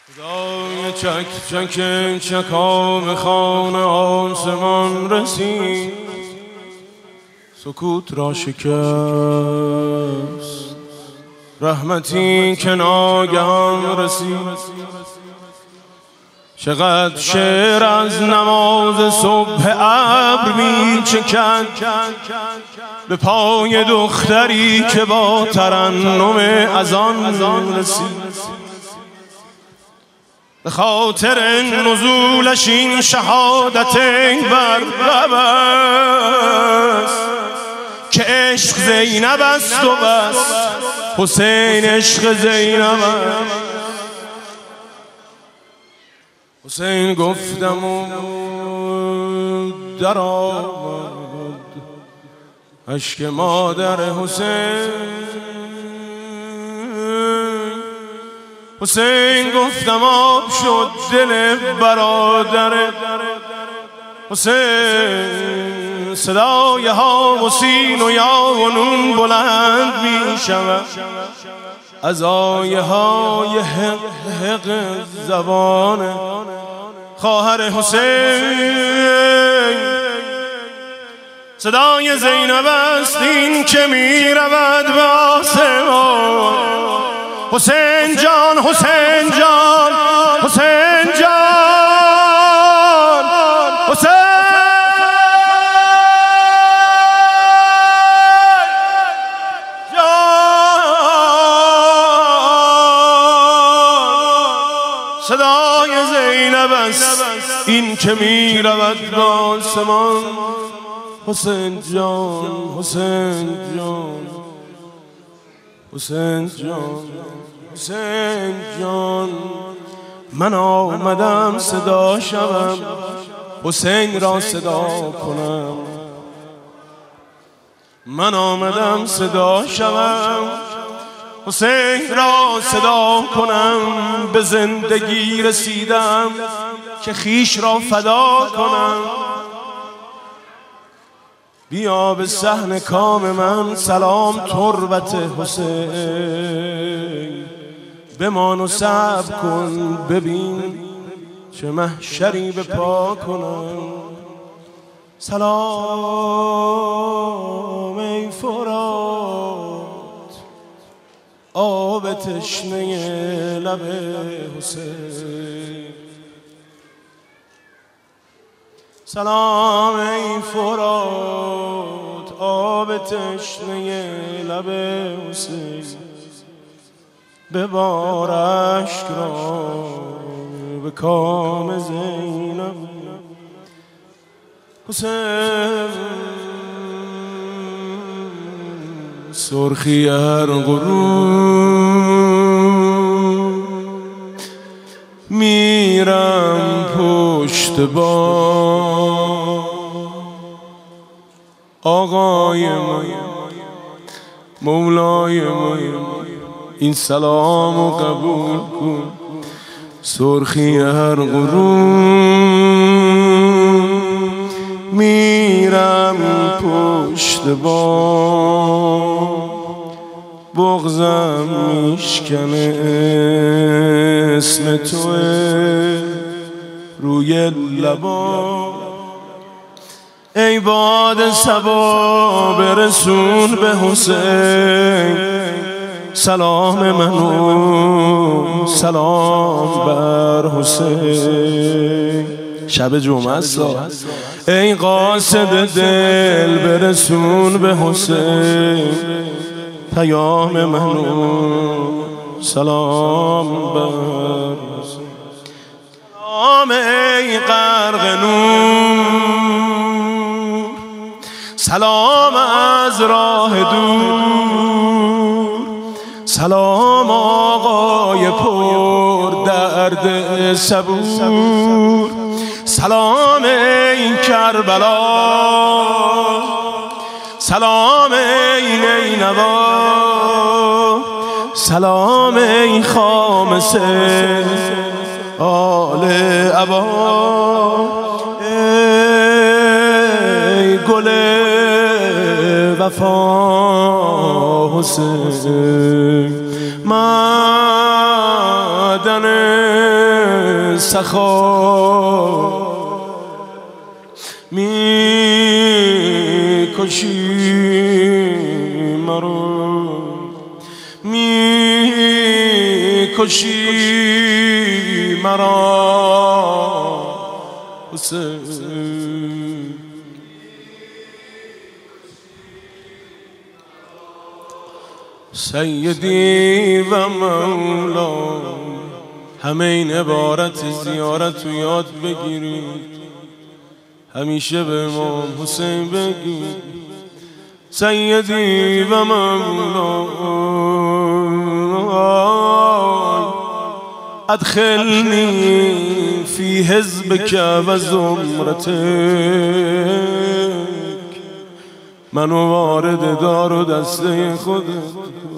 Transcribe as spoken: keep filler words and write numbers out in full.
صدای چک چک چکام خانه آسمان رسید، سکوت را شکست. رحمتی که ناگهان رسید، چقدر شعر از نماز صبح ابر می چکد به پای دختری که با ترنم اذان رسید. به خاطر نزولش این شهادت بر لب است که عشق زینب است و بس، حسین عشق زینب است. حسین گفتم و در آمد اشک مادر حسین. حسین گفتم آب شد دل برادر حسین. صدای ها و سین و یا و نون بلند می شود، از آیه های حق حق زبان خواهر حسین. صدای زینب است این که می رود به آسمان. حسین جان حسین جان حسین جان حسین جان. صدای زینب است این که می رود به آسمان. حسین جان حسین جان حسین جان حسین جان. من آمدم صدا شوم، حسین را صدا کنم. من آمدم صدا شوم، حسین را صدا کنم. به زندگی رسیدم که خیش را فدا کنم. بیا به صحن کام من سلام تربت حسین. بمان و صبر کن ببین چه محشری به پا کنم. سلام ای فرات آب تشنه لب حسین. سلام ای فرات آب تشنه لب حسین. ببار اشک را به کام زینب حسین. سرخی هر غروب میرم پشت بام. آقای ما مولای ما این سلامو قبول کن. سرخی هر غروب میرم پشت بام. بغضم میشکنه اسم توه روی لبا. ای باد صبا برسون به حسین سلام منو، سلام بر حسین. شب جمعه است. ای قاصد دل برسون به حسین پیام منو، سلام بر حسین. سلام ای غرق نور، سلام از راه دور. سلام آقای پر درد صبور. سلام ای کربلا، سلام ای نینوا. سلام ای خامسه آل عبا. ای گل وفا حسین معدن سخا می کشی مرا، می کشی مرا حسین. سیدی و مولا، همه این عبارت زیارت رو یاد بگیرید، همیشه به امام حسین بگید سیدی و مولا ادخلنی فی حزبک و زمرتک، منو وارد دار و دسته خودت